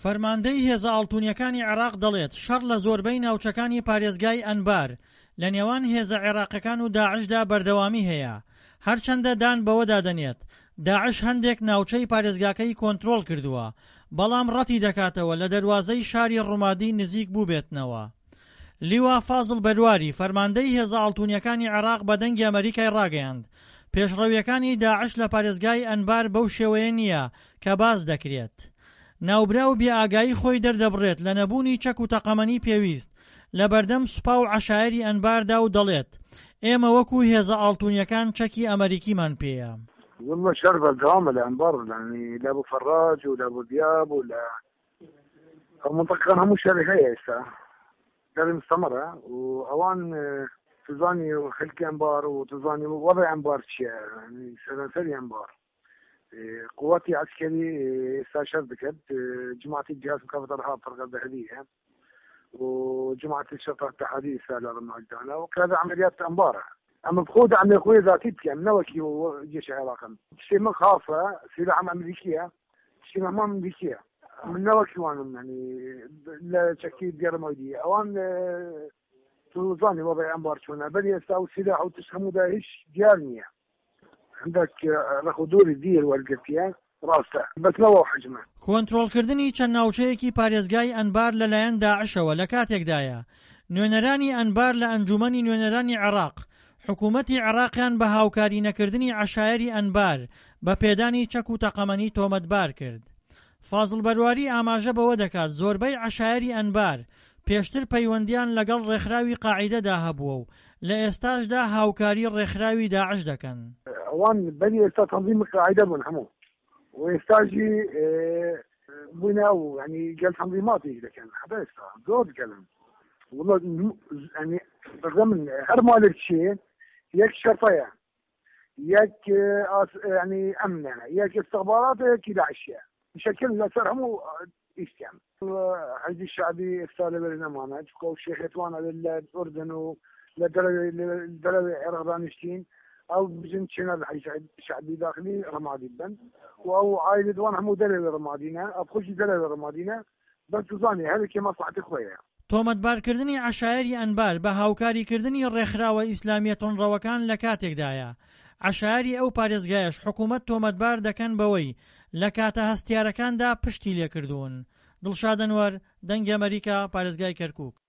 فەرماندەی هێزە ئاڵتوونیەکانی عێراق دەڵێت شەڕ لە زۆربەی ناوچەکانی پارێزگای ئەنبار لە نێوان هێزە عێراقیەکان و داعشدا بەردەوامی هەیە، هەرچەندە دان بەوەدا دەنێت داعش هەندێک ناوچەی پارێزگاکەی کۆنتڕۆڵ کردووە، بەڵام ڕەتی دەکاتەوە لە دەروازەی شاری ڕوومادی نزیک بوو بێتنەوە. لیوا فازڵ بەدواری فەرماندەی هێزە ئاڵتوونیەکانی عێراق بە دەنگی ئەمریکای ڕاگەیاند پێشڕەویەکانی داعش لە پارێزگای ئەنبار بەو شێوەیە نییە کە باس دەکرێت. ناوبرا و بێئاگایی خۆی دەردەبڕێت لە نەبوونی چەک و تەقەمەنی پێویست لە بەردەم سوپا و عەشایری ئەنباردا و دەڵێت ئێمە وەکو هێزە ئاڵتوونیەکان چەکی ئەمریکیمان پێیە. والله شر بالدوام الأنبار يعني لأبو فراج ولا أبو دياب ولا المنطقة هم شر هي هسه لازم مستمرة وأوان تزاني وخلق أنبار وتزاني وضع أنبار يعني سلاسل أنبار قواتي عسكري استشهد بكد جماعة الجهاز مكافحة الإرهاب فرقة الذهبية وجماعة الشرطة الاتحادية سالة المعجنة وكذا عمليات أنبار أما بخود عم يخوي ذاتي يعني نوكي وجيش العراق شيء من خاصة سلاح أمريكية شيء ما أمريكية من نوكي وانا يعني لا شكل ديار مويدية أوان توزاني وضع أنبار شونا بل يستاو سلاح وتسهموا داهش ديارنية عندك رخدور الدير والقفية راسته بس نوع حجمه کۆنتڕۆڵکردنی چەند ناوچەیەکی پارێزگای ئەنبار لەلایەن داعشەوە لە کاتێکدایە نوێنەرانی ئەنبار لە ئەنجومەنی نوێنەرانی عێراق حکوومەتی عێراقیان بە هاوکاری نەکردنی عەشایری ئەنبار بە پێدانی چەک و تەقەمەنی تۆمەتبار کرد. فازڵ بەرواری ئاماژە بەوە دەکات زۆربەی عەشایری ئەنبار پێشتر پەیوەندیان لەگەڵ ڕێکخراوی قاعیدەدا هەبووە و لە ئێستاشدا هاوکاری ڕێکخراوی داعش دەکەن. ئەوان بەنی ئێستا تەنظیم قاعیدە بوون هەموو ويستاجي بنا يعني قال تنظيماتي اذا كان حتى يستا زود كلام والله يعني ضمن هر مالك شيء يك شرطيه يك يعني امن يك استخبارات يك داعشيه بشكل لا ترهموا يستعمل حزب الشعبي استالب النماذج والشيخ اتوانا للاردن وللدرجه العراقيين او بجن شنو الشعبي داخلي رمادي بن او عائله دوان هم دليل رمادينا ابخش دليل رمادينا بس زاني هذا كما مصلحه خويا تۆمەتبارکردنی عەشایری ئەنبار بە هاوکاریکردنی ڕێکخراوە ئیسلامیە تۆنڕەوەکان لە کاتێکدایە عەشایری ئەو پارێزگایەش حکوومەت تۆمەتبار دەکەن بەوەی لە کاتە هەستیارەکاندا پشتی لێکردوون. دڵشاد ئەنوەر، دەنگی ئەمریکا، پارێزگای کەرکووک.